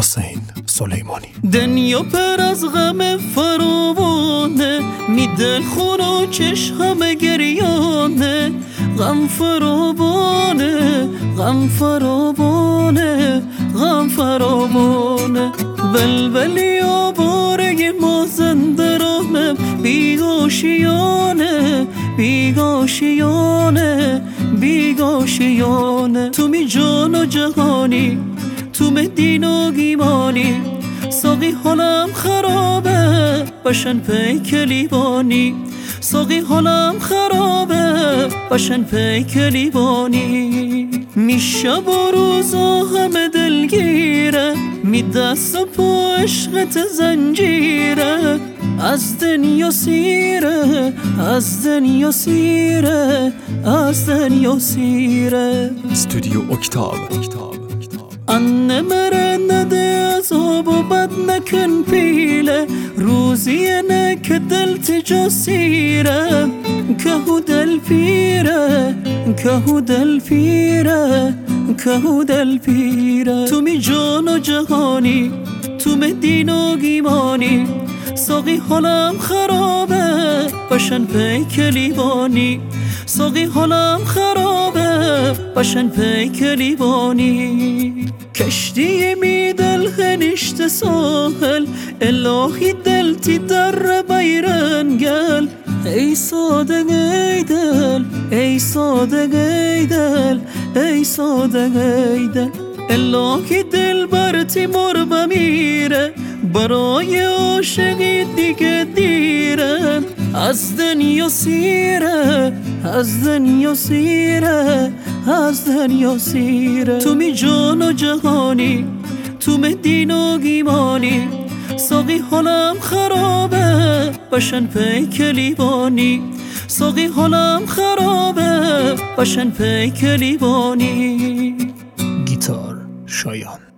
حسین سلیمانی. دنیا پر از غم فراوانه، می دلخور و چشم گریانه. غم فراوانه، غم فراوانه، غم فراوانه. ولولی آواره مازندرانم، بیگاشیانه، بیگاشیانه، بیگاشیانه. تو می جان و جهانی، تو می دین و گیمانی. ساقی حالم خرابه، باشن پیک لیوانی. ساقی حالم خرابه، باشن پیک لیوانی. می شب و روزا همه دلگیره، می دست و پا عشقت زنجیره. از دنیا سیره، از دنیا سیره، از دنیا سیره. استودیو اکتاب. انه مره نده عذاب و بد نکن پیله. روزیه نه که دل تجا سیره. کهو دل پیره، کهو دل پیره، کهو دل پیره. تو می جان و جهانی، تو می دین و گیمانی. ساقی حالم خرابه، باشن پیک لیوانی. ساقی حالم خرابه، باشن پیک لیوانی. کشتی می دل هنشت ساحل، الهی دلتی در بیرنگل. ای صادق ای دل، ای صادق ای دل، ای صادق ای دل. الهی دل برتی مر بمیره، برای عاشقی دیگه دیره. از دنیا سیره، از دنیا سیره، از دنیا سیره. تو می جان و جهانی، تو می دین و گیمانی. ساقی حالم خرابه، باشن پیک لیوانی. ساقی حالم خرابه، باشن پیک لیوانی. گیتار شایان.